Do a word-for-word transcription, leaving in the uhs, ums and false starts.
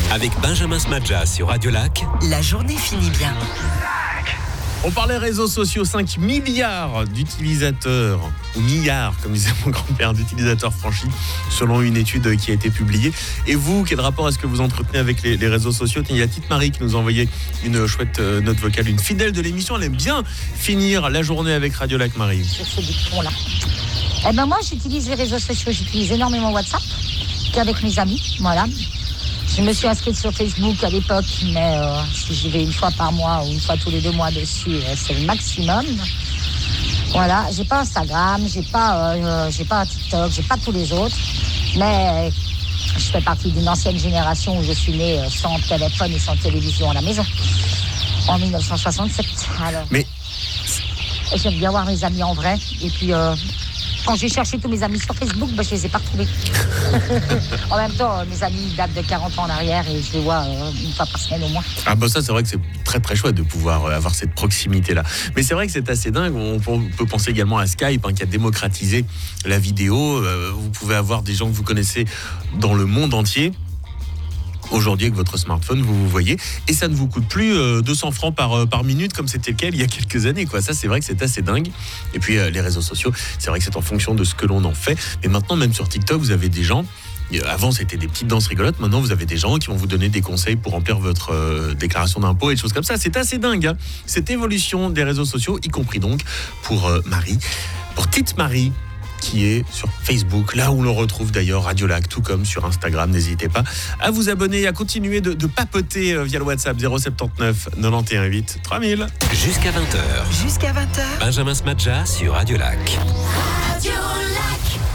Avec Benjamin Smadja sur Radio Lac. La journée finit bien. On parlait réseaux sociaux, cinq milliards d'utilisateurs, ou milliards, comme disait mon grand-père, d'utilisateurs franchis, selon une étude qui a été publiée. Et vous, quel rapport est-ce que vous entretenez avec les, les réseaux sociaux ? Il y a Tite Marie qui nous a envoyé une chouette note vocale, une fidèle de l'émission. Elle aime bien finir la journée avec Radio Lac, Marie. Sur ce dicton-là. Eh ben moi, j'utilise les réseaux sociaux, j'utilise énormément WhatsApp, qu'avec mes amis, voilà. Je me suis inscrite sur Facebook à l'époque, mais euh, si j'y vais une fois par mois ou une fois tous les deux mois dessus, euh, c'est le maximum. Voilà, j'ai pas Instagram, j'ai pas, euh, j'ai pas TikTok, j'ai pas tous les autres, mais je fais partie d'une ancienne génération où je suis née sans téléphone et sans télévision à la maison, en dix-neuf cent soixante-sept. Alors, mais j'aime bien voir mes amis en vrai, et puis... Euh, Quand j'ai cherché tous mes amis sur Facebook, ben, je les ai pas retrouvés. En même temps, mes amis datent de quarante ans en arrière et je les vois euh, une fois par semaine au moins. Ah bah ça, c'est vrai que c'est très très chouette de pouvoir avoir cette proximité-là. Mais c'est vrai que c'est assez dingue. On peut penser également à Skype, hein, qui a démocratisé la vidéo. Euh, vous pouvez avoir des gens que vous connaissez dans le monde entier. Aujourd'hui, avec votre smartphone, vous vous voyez, et ça ne vous coûte plus euh, deux cents francs par, euh, par minute comme c'était le cas il y a quelques années, quoi. Ça, c'est vrai que c'est assez dingue. Et puis, euh, les réseaux sociaux, c'est vrai que c'est en fonction de ce que l'on en fait. Mais maintenant, même sur TikTok, vous avez des gens... Avant, c'était des petites danses rigolotes. Maintenant, vous avez des gens qui vont vous donner des conseils pour remplir votre euh, déclaration d'impôt et des choses comme ça. C'est assez dingue, hein, cette évolution des réseaux sociaux, y compris donc pour euh, Marie, pour Tite Marie, qui est sur Facebook, là où l'on retrouve d'ailleurs Radio Lac, tout comme sur Instagram. N'hésitez pas à vous abonner et à continuer de, de papoter via le WhatsApp zéro sept neuf quatre-vingt-onze huit trois mille. Jusqu'à vingt heures. Jusqu'à vingt heures. Benjamin Smadja sur Radio Lac. Radio